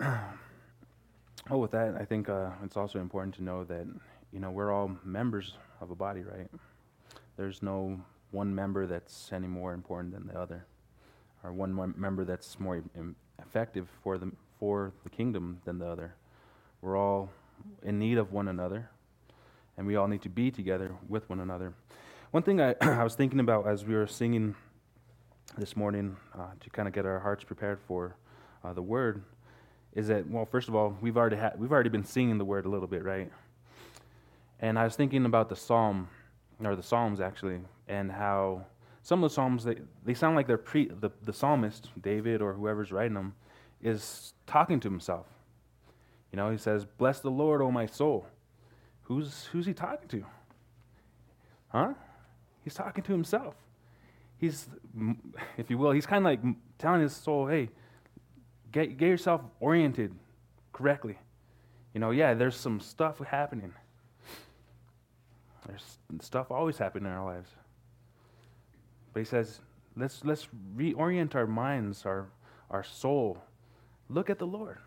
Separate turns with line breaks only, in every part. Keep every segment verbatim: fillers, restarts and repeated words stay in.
oh, with that, I think uh, it's also important to know that, you know, we're all members of a body, right? There's no one member that's any more important than the other, or one mem- member that's more em- effective for the for the kingdom than the other. We're all in need of one another, and we all need to be together with one another. One thing I, I was thinking about as we were singing this morning uh, to kind of get our hearts prepared for uh, the word is that, well, first of all, we've already had we've already been singing the word a little bit, right? And I was thinking about the psalm, or the psalms actually, and how some of the psalms they, they sound like they're pre the, the psalmist David or whoever's writing them is talking to himself. You know, he says, "Bless the Lord, O my soul." Who's who's he talking to? Huh? He's talking to himself. He's, if you will, he's kind of like telling his soul, "Hey, get get yourself oriented correctly." You know, yeah, there's some stuff happening. There's stuff always happening in our lives. But he says, let's let's reorient our minds, our our soul. Look at the Lord.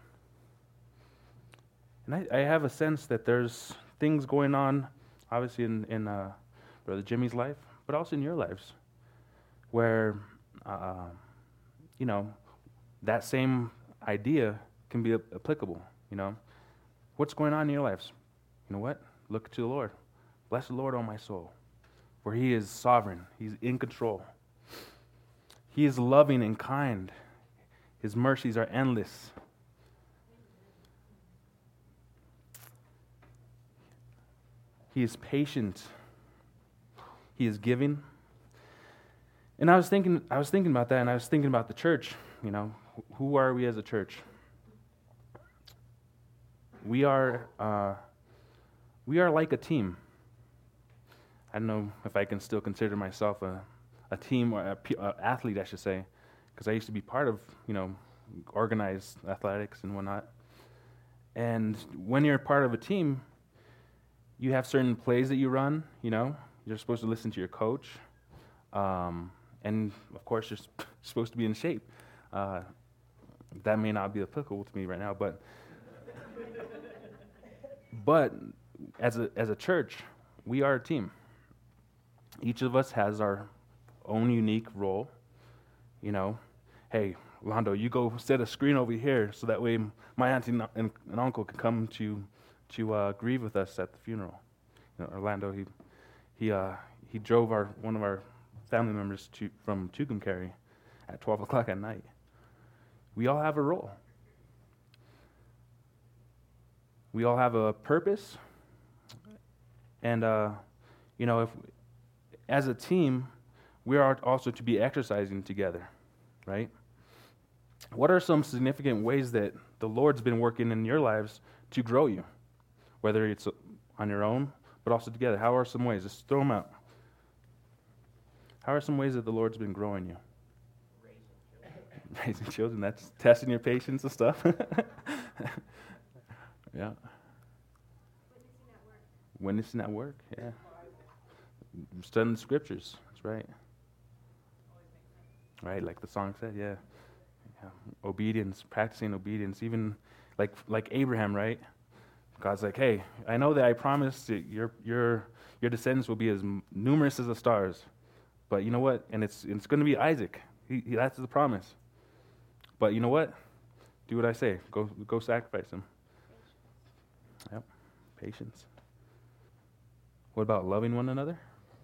And I, I have a sense that there's things going on, obviously in, in uh, Brother Jimmy's life, but also in your lives, where, uh, you know, that same idea can be applicable, you know. What's going on in your lives? You know what? Look to the Lord. Bless the Lord, O my soul, for he is sovereign. He's in control. He is loving and kind. His mercies are endless. He is patient. He is giving. And I was thinking, I was thinking about that, and I was thinking about the church. You know, who are we as a church? We are, uh, we are like a team. I don't know if I can still consider myself a, a team or an athlete, I should say, because I used to be part of, you know, organized athletics and whatnot. And when you're part of a team, you have certain plays that you run, you know. You're supposed to listen to your coach. Um, and, of course, you're sp- supposed to be in shape. Uh, that may not be applicable to me right now, but but as a as a church, we are a team. Each of us has our own unique role. You know, hey, Londo, you go set a screen over here so that way my auntie and, and, and uncle can come to to uh, grieve with us at the funeral. You know, Orlando, he he uh, he drove our one of our family members to from Tucumcari at twelve o'clock at night. We all have a role. We all have a purpose, and uh, you know, if as a team, we are also to be exercising together, right? What are some significant ways that the Lord's been working in your lives to grow you, whether it's on your own, but also together? How are some ways? Just throw them out. How are some ways that the Lord's been growing you? Raising children, that's testing your patience and stuff. Yeah. Witnessing at work, yeah. Studying the scriptures, that's right. Right, like the song said, yeah. Yeah. Obedience, practicing obedience, even like like Abraham, right? God's like, hey, I know that I promised that your your your descendants will be as numerous as the stars, but you know what? And it's it's going to be Isaac. He, he, that's the promise. But you know what? Do what I say. Go go sacrifice him. Yep. Patience. What about loving one another?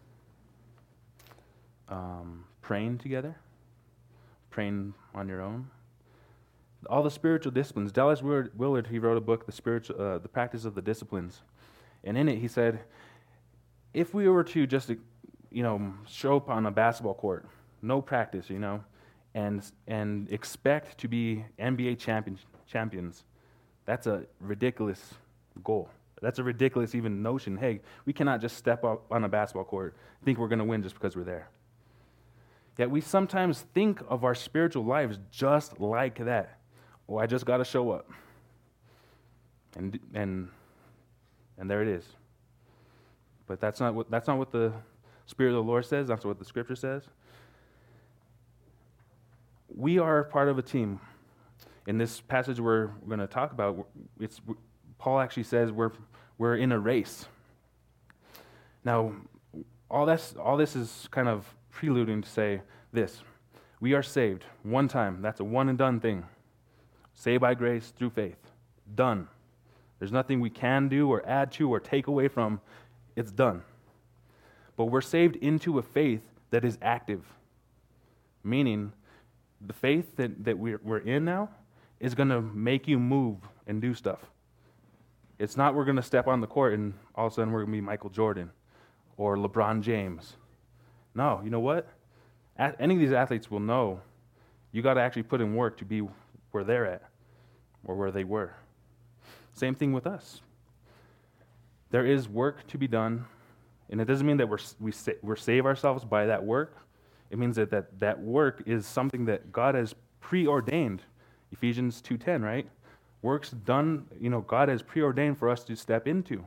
Um, praying together? Praying on your own? All the spiritual disciplines. Dallas Willard, he wrote a book, The Spiritual, uh, The Practice of the Disciplines. And in it, he said, if we were to just, you know, show up on a basketball court, no practice, you know, and and expect to be N B A champions, champions, that's a ridiculous goal. That's a ridiculous even notion. Hey, we cannot just step up on a basketball court, think we're going to win just because we're there. Yet we sometimes think of our spiritual lives just like that. Oh, I just got to show up. And and and there it is. But that's not what that's not what the Spirit of the Lord says. That's what the Scripture says. We are part of a team. In this passage we're going to talk about, it's Paul actually says we're we're in a race. Now, all this all this is kind of preluding to say this: we are saved one time. That's a one and done thing. Saved by grace through faith. Done. There's nothing we can do or add to or take away from. It's done. But we're saved into a faith that is active. Meaning, the faith that, that we're, we're in now is going to make you move and do stuff. It's not we're going to step on the court and all of a sudden we're going to be Michael Jordan or LeBron James. No, you know what? At, any of these athletes will know you got to actually put in work to be where they're at or where they were. Same thing with us. There is work to be done, and it doesn't mean that we're we sa- we're save ourselves by that work. It means that, that that work is something that God has preordained. Ephesians two ten, right? Works done, you know, God has preordained for us to step into.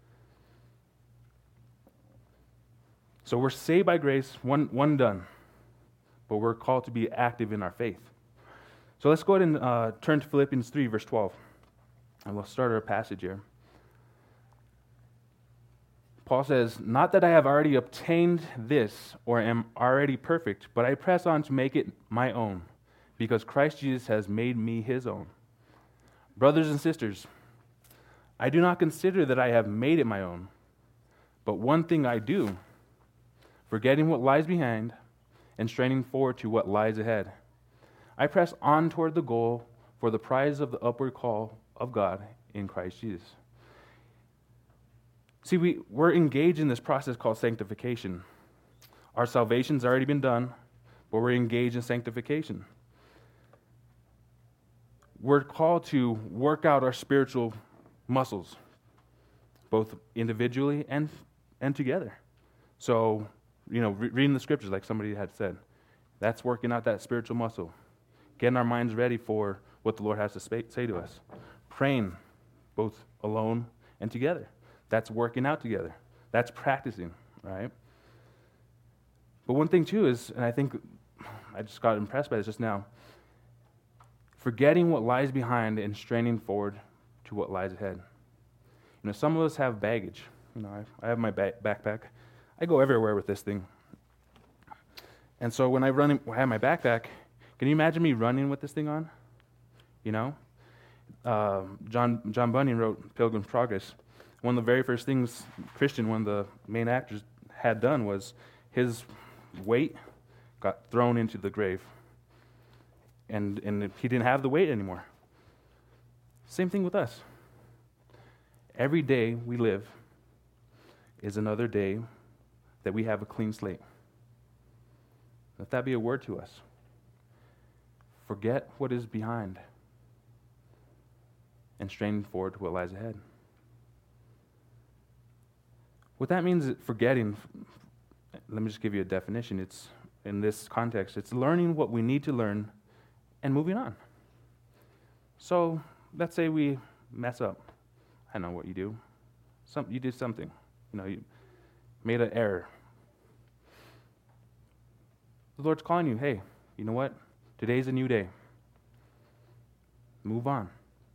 So we're saved by grace, one one done, but we're called to be active in our faith. So let's go ahead and uh, turn to Philippians three, verse twelve. And we'll start our passage here. Paul says, "Not that I have already obtained this or am already perfect, but I press on to make it my own, because Christ Jesus has made me his own. Brothers and sisters, I do not consider that I have made it my own, but one thing I do, forgetting what lies behind and straining forward to what lies ahead. I press on toward the goal for the prize of the upward call of God in Christ Jesus." See, we, we're engaged in this process called sanctification. Our salvation's already been done, but we're engaged in sanctification. We're called to work out our spiritual muscles, both individually and, and together. So, you know, re- reading the scriptures, like somebody had said, that's working out that spiritual muscle. Getting our minds ready for what the Lord has to say, say to us. Praying, both alone and together. That's working out together. That's practicing, right? But one thing too is, and I think I just got impressed by this just now, forgetting what lies behind and straining forward to what lies ahead. You know, some of us have baggage. You know, I, I have my ba- backpack. I go everywhere with this thing. And so when I run, in, when I have my backpack, can you imagine me running with this thing on? You know, uh, John John Bunyan wrote Pilgrim's Progress. One of the very first things Christian, one of the main actors, had done was his weight got thrown into the grave. And, and he didn't have the weight anymore. Same thing with us. Every day we live is another day that we have a clean slate. Let that be a word to us. Forget what is behind and strain forward to what lies ahead. What that means is forgetting, let me just give you a definition. It's, in this context, it's learning what we need to learn and moving on. So, let's say we mess up. I know what you do. Some, you did something. You know, you made an error. The Lord's calling you, hey, you know what? Today's a new day. Move on.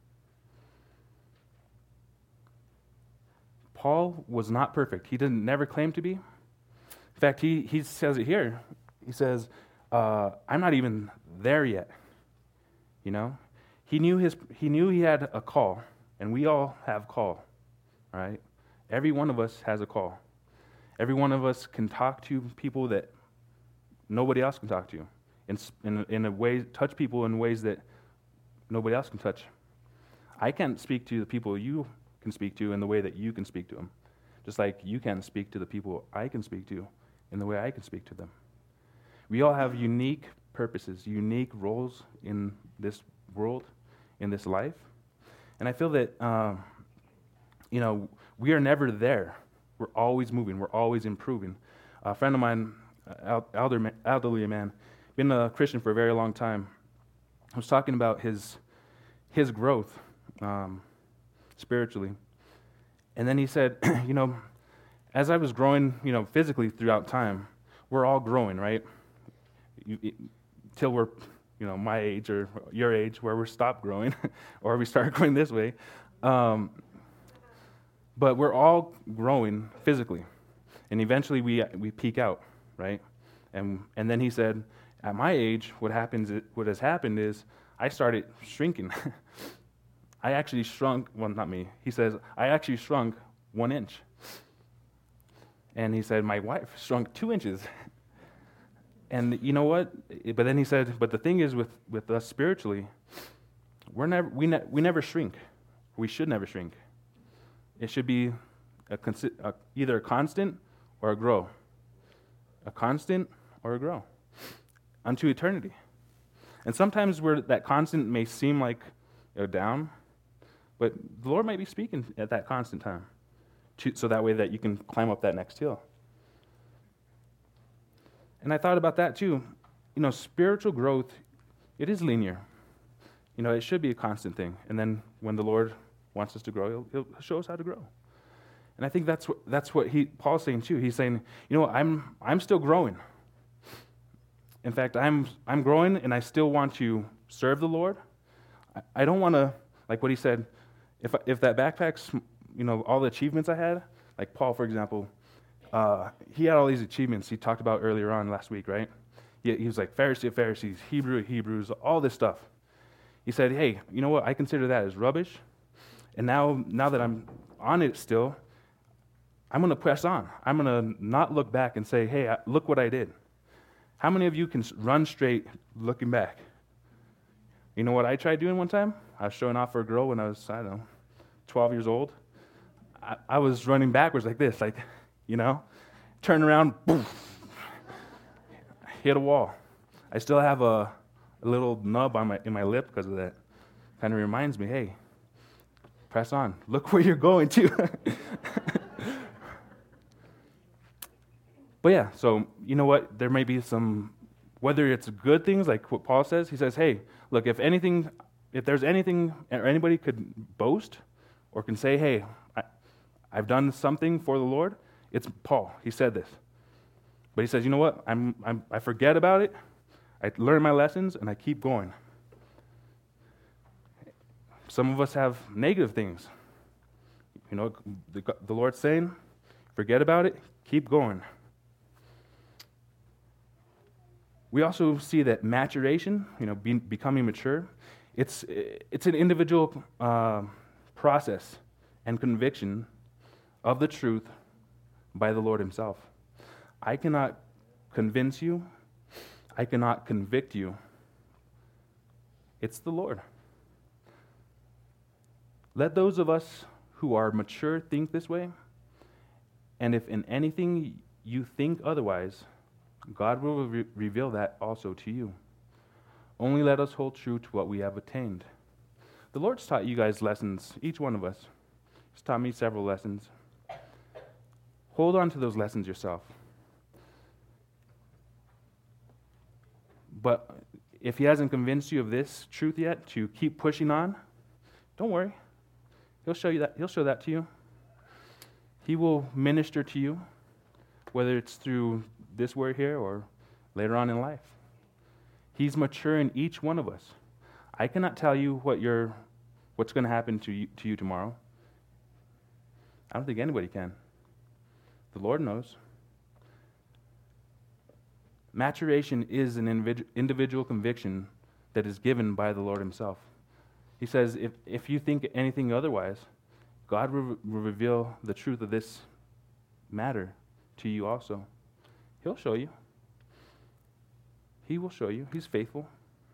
Paul was not perfect. He didn't never claim to be. In fact, he, he says it here. He says, uh, I'm not even there yet. You know? He knew his he knew he had a call, and we all have call. Right? Every one of us has a call. Every one of us can talk to people that nobody else can talk to. In in, in a way, touch people in ways that nobody else can touch. I can't speak to the people you can speak to in the way that you can speak to them. Just like you can't speak to the people I can speak to in the way I can speak to them. We all have unique purposes, unique roles in this world, in this life. And I feel that, um, you know, we are never there. We're always moving. We're always improving. A friend of mine, uh, elder, elderly man, been a Christian for a very long time, was talking about his his growth um, spiritually. And then he said, you know, as I was growing, you know, physically throughout time, we're all growing, right? You, it, till we're you know, my age or your age where we stop growing or we start growing this way. Um, but we're all growing physically. And eventually we we peak out, right? And and then he said, at my age, what happens, what has happened is I started shrinking. I actually shrunk, well, not me. He says, I actually shrunk one inch. And he said, my wife shrunk two inches. And you know what? But then he said, but the thing is with, with us spiritually, we're never, we, ne- we never shrink. We should never shrink. It should be a consi- a, either a constant or a grow. A constant or a grow. Unto eternity. And sometimes where that constant may seem like you know, down, but the Lord might be speaking at that constant time, to, so that way that you can climb up that next hill. And I thought about that too. You know, spiritual growth, it is linear. You know, it should be a constant thing. And then when the Lord wants us to grow, he'll, he'll show us how to grow. And I think that's what that's what he Paul's saying too. He's saying, you know, I'm I'm still growing. In fact, I'm I'm growing, and I still want to serve the Lord. I, I don't want to, like what he said, if if that backpack's, you know, all the achievements I had, like Paul, for example, uh, he had all these achievements he talked about earlier on last week, right? He, he was like Pharisee of Pharisees, Hebrew of Hebrews, all this stuff. He said, hey, you know what? I consider that as rubbish. And now, now that I'm on it still, I'm going to press on. I'm going to not look back and say, hey, I, look what I did. How many of you can run straight looking back? You know what I tried doing one time? I was showing off for a girl when I was, I don't know, twelve years old. I, I was running backwards like this, like, you know, turn around, boom, hit a wall. I still have a, a little nub on my in my lip because of that. Kind of reminds me, hey, press on. Look where you're going to. But yeah, so you know what? There may be some, whether it's good things like what Paul says, he says, hey, look, if anything, if there's anything, or anybody could boast or can say, hey, I, I've done something for the Lord, it's Paul. He said this. But he says, you know what? I'm, I'm, I forget about it. I learn my lessons, and I keep going. Some of us have negative things. You know, the, the Lord's saying, forget about it, keep going. We also see that maturation, you know, be, becoming mature, it's it's an individual uh, process and conviction of the truth by the Lord himself. I cannot convince you. I cannot convict you. It's the Lord. Let those of us who are mature think this way, and if in anything you think otherwise, God will re- reveal that also to you. Only let us hold true to what we have attained. The Lord's taught you guys lessons, each one of us. He's taught me several lessons. Hold on to those lessons yourself. But if he hasn't convinced you of this truth yet, to keep pushing on, don't worry. He'll show you that. He'll show that to you. He will minister to you, whether it's through this word here or later on in life. He's mature in each one of us. I cannot tell you what you're, what's going to happen to you, to you tomorrow. I don't think anybody can. The Lord knows. Maturation is an individual conviction that is given by the Lord himself. He says, if, if you think anything otherwise, God will, will reveal the truth of this matter to you also. He'll show you. He will show you. He's faithful.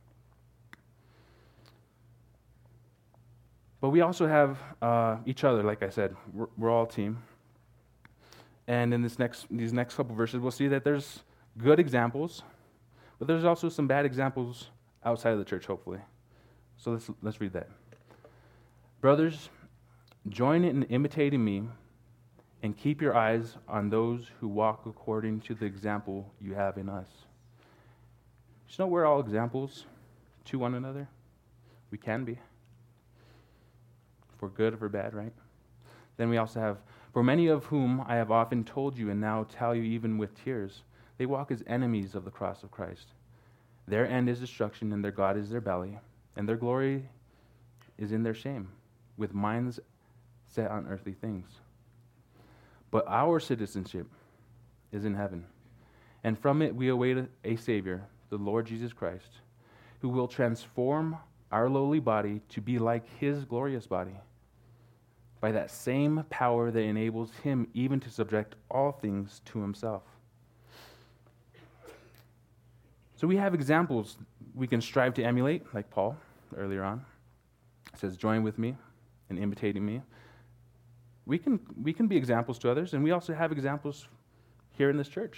But we also have uh, each other, like I said. We're, we're all a team. And in this next, these next couple verses, we'll see that there's good examples, but there's also some bad examples outside of the church, hopefully. So let's let's read that. Brothers, join in imitating me, and keep your eyes on those who walk according to the example you have in us. You know, we're all examples to one another. We can be. For good or for bad, right? Then we also have, for many of whom I have often told you and now tell you even with tears, they walk as enemies of the cross of Christ. Their end is destruction, and their God is their belly, and their glory is in their shame, with minds set on earthly things. But our citizenship is in heaven, and from it we await a, a Savior, the Lord Jesus Christ, who will transform our lowly body to be like his glorious body, by that same power that enables him even to subject all things to himself. So we have examples we can strive to emulate, like Paul earlier on. It says, join with me in imitating me. We can we can be examples to others, and we also have examples here in this church.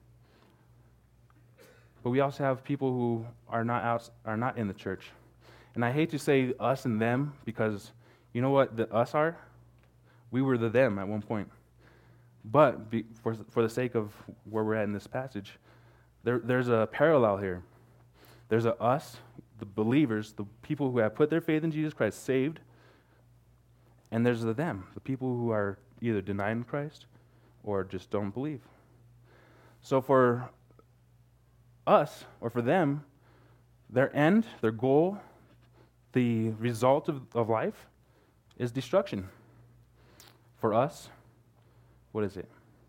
But we also have people who are not out, are not in the church. And I hate to say us and them, because you know what the us are? We were the them at one point. But be, for for the sake of where we're at in this passage, there there's a parallel here. There's a us, the believers, the people who have put their faith in Jesus Christ, saved, and there's the them, the people who are either denying Christ or just don't believe. So for us, or for them, their end, their goal, the result of, of life is destruction. For us, what is it?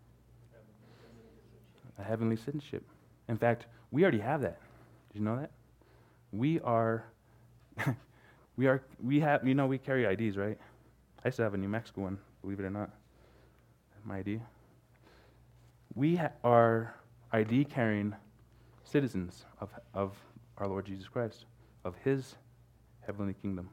A heavenly citizenship. In fact, we already have that. Did you know that? We are, we are, we have, you know, we carry I Ds, right? I used to have a New Mexico one, believe it or not. My I D. We ha- are I D carrying citizens of of our Lord Jesus Christ, of his heavenly kingdom.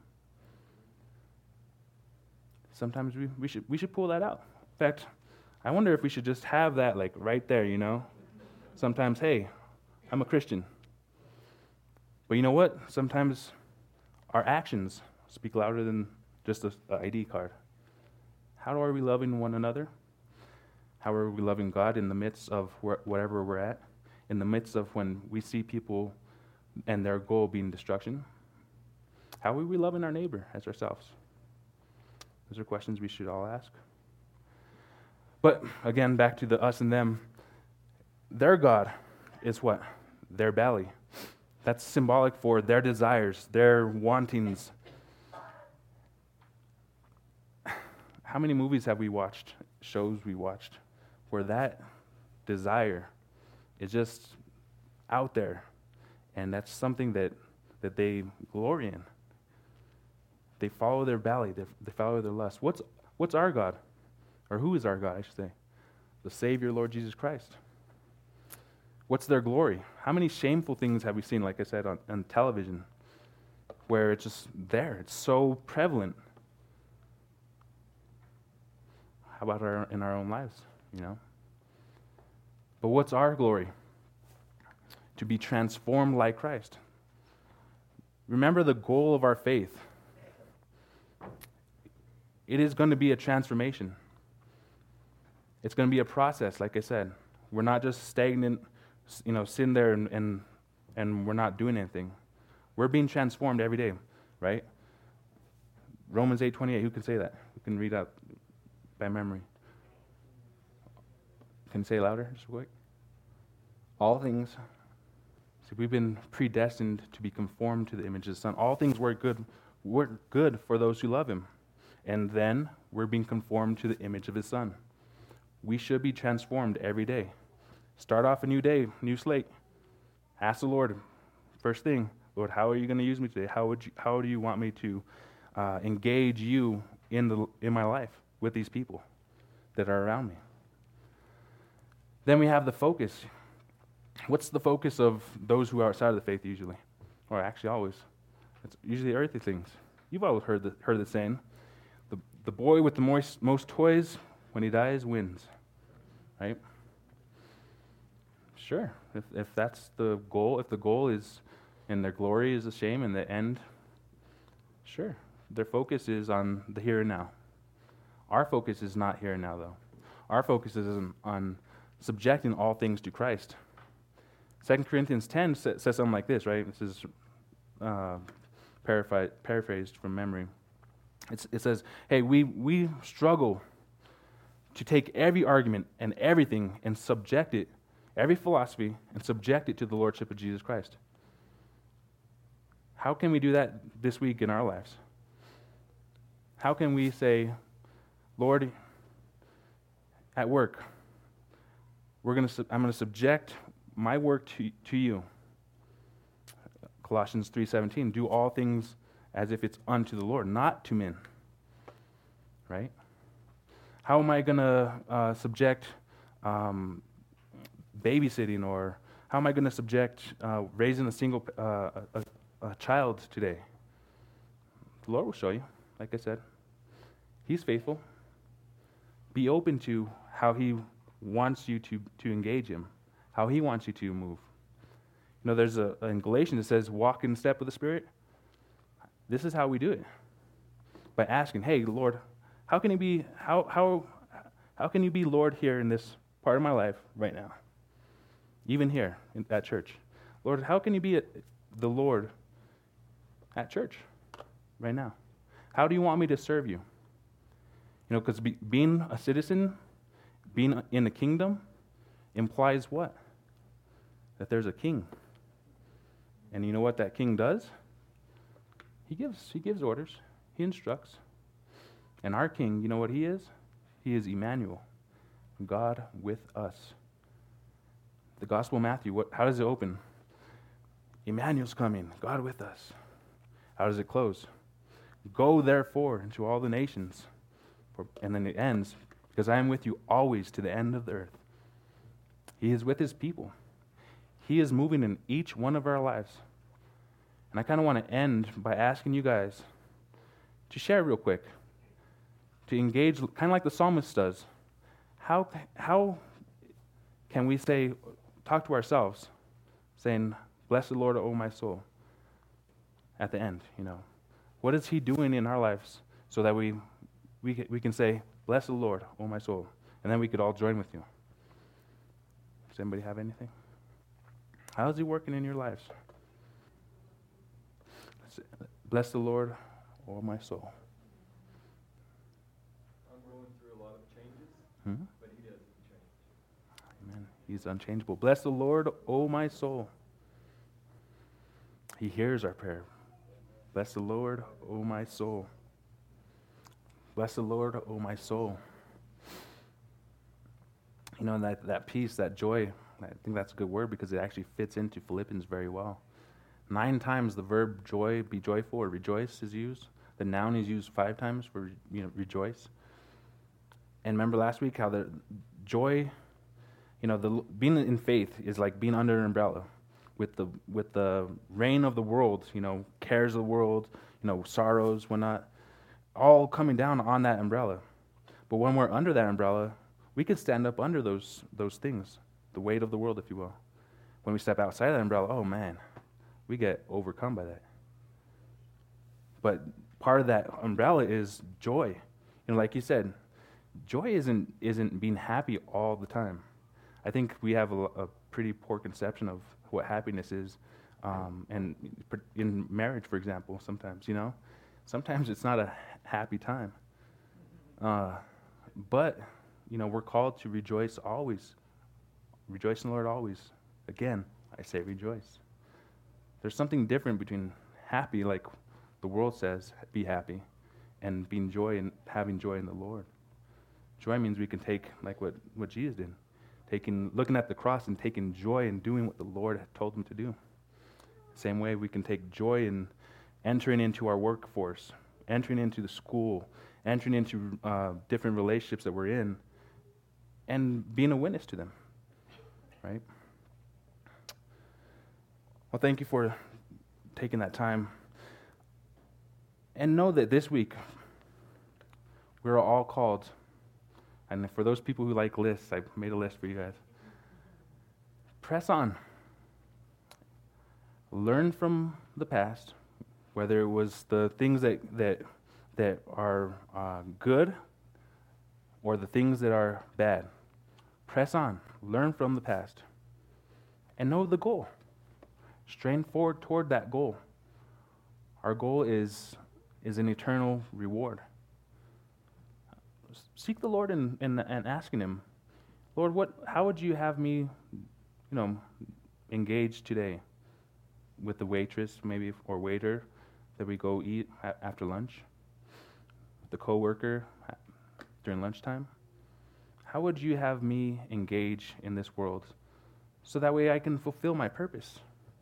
Sometimes we, we should we should pull that out. In fact, I wonder if we should just have that like right there, you know? Sometimes, hey, I'm a Christian. But you know what? Sometimes our actions speak louder than just an I D card. How are we loving one another? How are we loving God in the midst of wh- whatever we're at? In the midst of when we see people and their goal being destruction? How are we loving our neighbor as ourselves? Those are questions we should all ask. But again, back to the us and them. Their God is what? Their belly. That's symbolic for their desires, their wantings. How many movies have we watched, shows we watched, where that desire is just out there, and that's something that, that they glory in. They follow their belly, they, they follow their lust. What's what's our God? Or who is our God, I should say? The Savior, Lord Jesus Christ. What's their glory? How many shameful things have we seen, like I said, on, on television, where it's just there, it's so prevalent? How about our, in our own lives, you know? But what's our glory? To be transformed like Christ. Remember the goal of our faith. It is going to be a transformation. It's going to be a process, like I said. We're not just stagnant, you know, sitting there and, and, and we're not doing anything. We're being transformed every day, right? Romans eight twenty-eight, who can say that? Who can read out by memory? Can you say it louder, just quick? All things, see, we've been predestined to be conformed to the image of the Son. All things work good, work good for those who love him. And then we're being conformed to the image of his Son. We should be transformed every day. Start off a new day, new slate. Ask the Lord, first thing, Lord, how are you going to use me today? How would you, how do you want me to uh, engage you in the in my life with these people that are around me? Then we have the focus. What's the focus of those who are outside of the faith usually? Or actually always. It's usually earthly things. You've always heard the, heard the saying, the, the boy with the most, most toys, when he dies, wins. Right? Sure. If if that's the goal, if the goal is, and their glory is a shame, and the end, sure. Their focus is on the here and now. Our focus is not here and now, though. Our focus is on, on subjecting all things to Christ. Second Corinthians ten sa- says something like this, right? This is uh, paraphr- paraphrased from memory. It's, it says, hey, we, we struggle to take every argument and everything and subject it, every philosophy, and subject it to the lordship of Jesus Christ. How can we do that this week in our lives? How can we say, Lord, at work, we're gonna I'm going to subject my work to, to you. Colossians three seventeen, do all things as if it's unto the Lord, not to men. Right? How am I going to uh, subject um, babysitting, or how am I going to subject uh, raising a single uh, a, a child today? The Lord will show you, like I said. He's faithful. Be open to how He wants you to, to engage Him, how He wants you to move. You know, there's a in Galatians that says, walk in step with the Spirit. This is how we do it. By asking, hey, Lord, how can you be how how how can you be Lord here in this part of my life right now? Even here in, at church. Lord, how can you be a, the Lord at church right now? How do you want me to serve you? You know, because be, being a citizen, being in the kingdom, implies what? That there's a king. And you know what that king does? He gives, he gives orders. He instructs. And our king, you know what he is? He is Emmanuel, God with us. The Gospel of Matthew, what, how does it open? Emmanuel's coming, God with us. How does it close? Go therefore into all the nations. For, and then it ends, because I am with you always to the end of the earth. He is with his people. He is moving in each one of our lives. And I kind of want to end by asking you guys to share real quick, to engage, kind of like the psalmist does. How, how can we say, talk to ourselves, saying, bless the Lord, O my soul, at the end, you know? What is he doing in our lives so that we we can, we can say, bless the Lord, O my soul, and then we could all join with you. Does anybody have anything? How is he working in your lives? Bless the Lord, O my soul.
I'm going through a lot of changes,
Hmm?
but he doesn't change.
Amen. He's unchangeable. Bless the Lord, O my soul. He hears our prayer. Bless the Lord, O my soul. Bless the Lord, O my soul. You know, that, that peace, that joy, I think that's a good word because it actually fits into Philippians very well. Nine times the verb joy, be joyful, or rejoice is used. The noun is used five times for, you know, rejoice. And remember last week how the joy, you know, the being in faith is like being under an umbrella with the with the reign of the world, you know, cares of the world, you know, sorrows, whatnot, all coming down on that umbrella. But when we're under that umbrella, we can stand up under those those things, the weight of the world, if you will. When we step outside of that umbrella, oh man, we get overcome by that. But part of that umbrella is joy. You know, like you said, joy isn't isn't being happy all the time. I think we have a, a pretty poor conception of what happiness is, um, and in marriage, for example, sometimes, you know, sometimes it's not a happy time. Uh, but, you know, we're called to rejoice always. Rejoice in the Lord always. Again, I say rejoice. There's something different between happy, like the world says, be happy, and being joy and having joy in the Lord. Joy means we can take, like what, what Jesus did, taking, looking at the cross and taking joy in doing what the Lord had told him to do. Same way we can take joy in entering into our workforce, entering into the school, entering into uh, different relationships that we're in, and being a witness to them, right? Well, thank you for taking that time. And know that this week, we're all called. And for those people who like lists, I made a list for you guys. Press on. Learn from the past, whether it was the things that that that are uh, good or the things that are bad. Press on. Learn from the past. And know the goal. Strain forward toward that goal. Our goal is, is an eternal reward. Seek the Lord and, and, and asking him, Lord, what? How would you have me, you know, engage today? with the waitress maybe or waiter that we go eat a- after lunch, the coworker a- during lunchtime? How would you have me engage in this world so that way I can fulfill my purpose?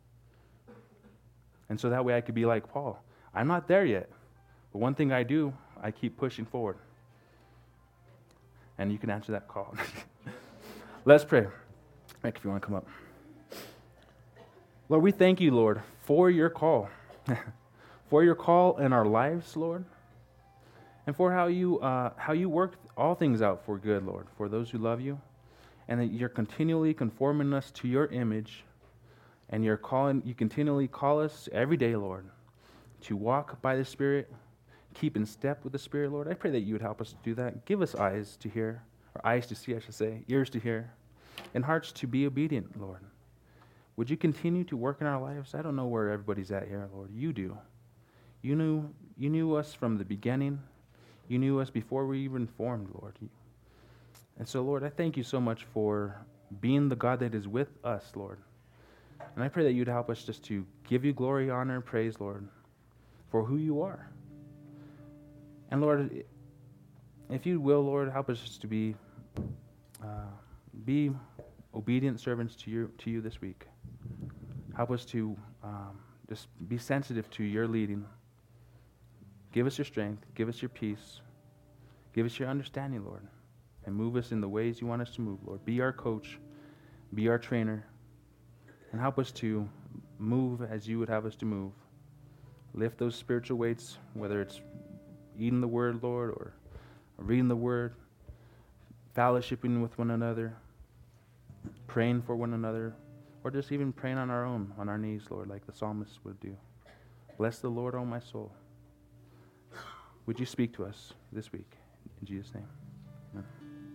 And so that way I could be like Paul. I'm not there yet, but one thing I do, I keep pushing forward. And you can answer that call. Let's pray. Mike, if you want to come up. Lord, we thank you, Lord, for your call. For your call in our lives, Lord. And for how you uh, how you work all things out for good, Lord, for those who love you. And that you're continually conforming us to your image. And you're calling, you continually call us every day, Lord, to walk by the Spirit, keep in step with the Spirit, Lord. I pray that you would help us to do that. Give us eyes to hear, or eyes to see, I should say, ears to hear, and hearts to be obedient, Lord. Would you continue to work in our lives? I don't know where everybody's at here, Lord. You do. You knew, you knew us from the beginning. You knew us before we even formed, Lord. And so, Lord, I thank you so much for being the God that is with us, Lord. And I pray that you'd help us just to give you glory, honor, and praise, Lord, for who you are. And Lord, if you will, Lord, help us just to be uh, be obedient servants to you to you this week. Help us to um, just be sensitive to your leading. Give us your strength. Give us your peace. Give us your understanding, Lord. And move us in the ways you want us to move, Lord. Be our coach. Be our trainer. And help us to move as you would have us to move. Lift those spiritual weights, whether it's eating the word, Lord, or reading the word, fellowshipping with one another, praying for one another, or just even praying on our own, on our knees, Lord, like the psalmist would do. Bless the Lord, O my soul. Would you speak to us this week? In Jesus' name, amen.